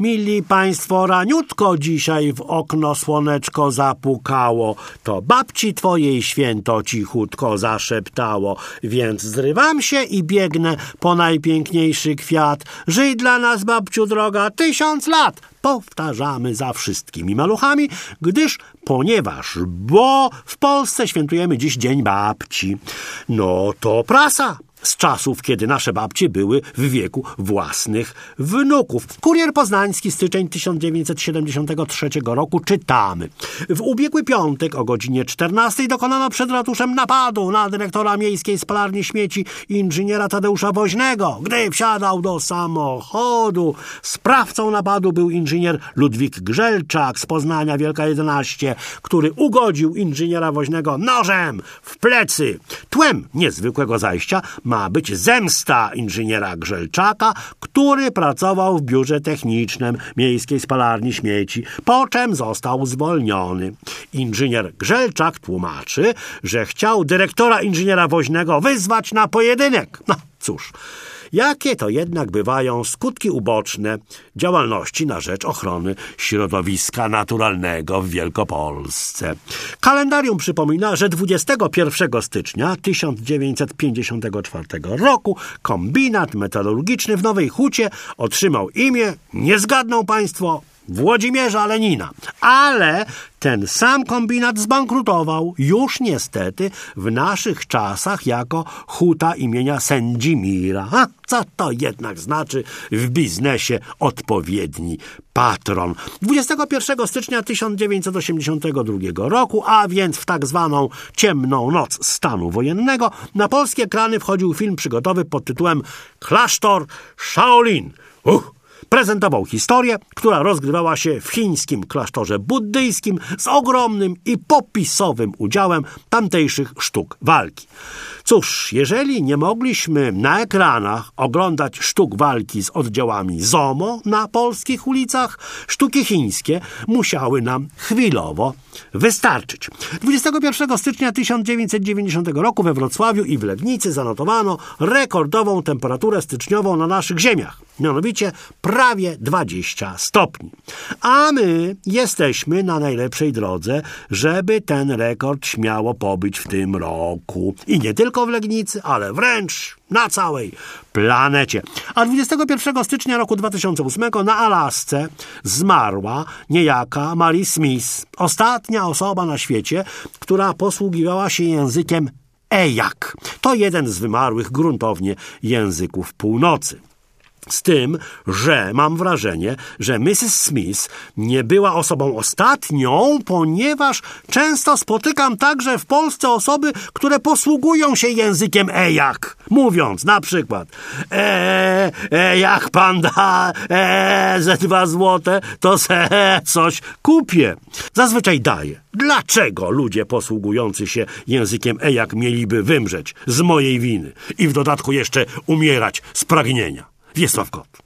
Mili państwo, raniutko dzisiaj w okno słoneczko zapukało. To babci twojej święto cichutko zaszeptało. Więc zrywam się i biegnę po najpiękniejszy kwiat. Żyj dla nas, babciu droga, 1000 lat. Powtarzamy za wszystkimi maluchami, bo w Polsce świętujemy dziś Dzień Babci. No to prasa. Z czasów, kiedy nasze babcie były w wieku własnych wnuków. Kurier Poznański, styczeń 1973 roku, czytamy. W ubiegły piątek o godzinie 14 dokonano przed ratuszem napadu na dyrektora miejskiej spalarni śmieci inżyniera Tadeusza Woźnego, gdy wsiadał do samochodu. Sprawcą napadu był inżynier Ludwik Grzelczak z Poznania Wielka 11, który ugodził inżyniera Woźnego nożem w plecy. Tłem niezwykłego zajścia ma być zemsta inżyniera Grzelczaka, który pracował w biurze technicznym miejskiej spalarni śmieci, po czym został zwolniony. Inżynier Grzelczak tłumaczy, że chciał dyrektora inżyniera Woźnego wyzwać na pojedynek. No cóż, jakie to jednak bywają skutki uboczne działalności na rzecz ochrony środowiska naturalnego w Wielkopolsce. Kalendarium przypomina, że 21 stycznia 1954 roku kombinat metalurgiczny w Nowej Hucie otrzymał imię, nie zgadną państwo, Włodzimierza Lenina. Ale ten sam kombinat zbankrutował już niestety w naszych czasach jako huta imienia Sędzimira. A co to jednak znaczy w biznesie odpowiedni patron? 21 stycznia 1982 roku, a więc w tak zwaną ciemną noc stanu wojennego, na polskie ekrany wchodził film przygodowy pod tytułem Klasztor Shaolin. Prezentował historię, która rozgrywała się w chińskim klasztorze buddyjskim z ogromnym i popisowym udziałem tamtejszych sztuk walki. Cóż, jeżeli nie mogliśmy na ekranach oglądać sztuk walki z oddziałami ZOMO na polskich ulicach, sztuki chińskie musiały nam chwilowo wystarczyć. 21 stycznia 1990 roku we Wrocławiu i w Legnicy zanotowano rekordową temperaturę styczniową na naszych ziemiach, mianowicie prawie 20 stopni. A my jesteśmy na najlepszej drodze, żeby ten rekord śmiało pobić w tym roku. I nie tylko w Legnicy, ale wręcz na całej planecie. A 21 stycznia roku 2008 na Alasce zmarła niejaka Mary Smith, ostatnia osoba na świecie, która posługiwała się językiem ejak. To jeden z wymarłych gruntownie języków północy. Z tym, że mam wrażenie, że Mrs. Smith nie była osobą ostatnią, ponieważ często spotykam także w Polsce osoby, które posługują się językiem ejak, mówiąc na przykład jak pan da ze 2 złote, to se coś kupię. Zazwyczaj daję. Dlaczego ludzie posługujący się językiem ejak mieliby wymrzeć z mojej winy i w dodatku jeszcze umierać z pragnienia? Wiesław Kot.